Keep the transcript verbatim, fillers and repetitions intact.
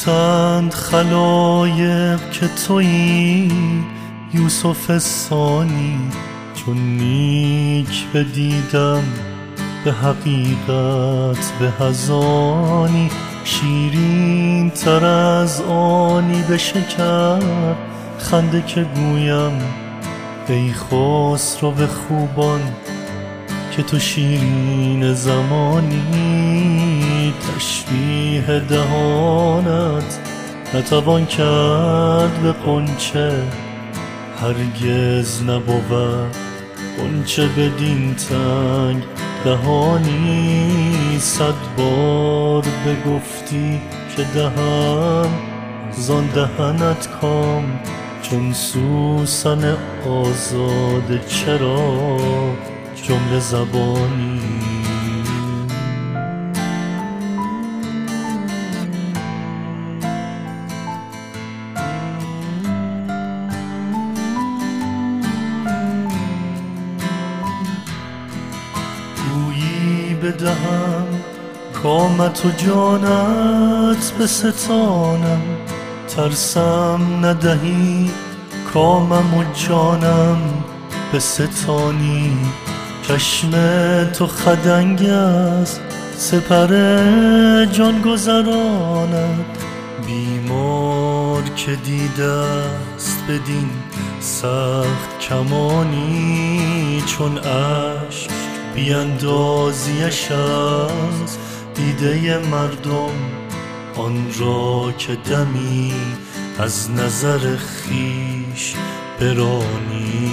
گفتند خلایق که تویی یوسف ثانی، چون نیک بدیدم به حقیقت به هزانی، شیرین تر از آنی به شکر خنده که گویم ای خسرو به خوبان که تو شیرین زمانی. تشبیه دهانت نتوان کرد به غنچه، هرگز نبود غنچه بدین تنگ دهانی. صد بار بگفتی که دهم زان دهنت کام، چون سوسن آزاده چرا جمله زبانی. گویی بدهم کامت و جانت به ستانم، ترسم ندهی کامم و جانم به ستانی. چشم تو خدنگ است سپر جان گذراند، بیمار که دیده است بدین سخت کمانی. چون اشک بیندازیش از دیده مردم، آن را که دمی از نظر خویش برانی.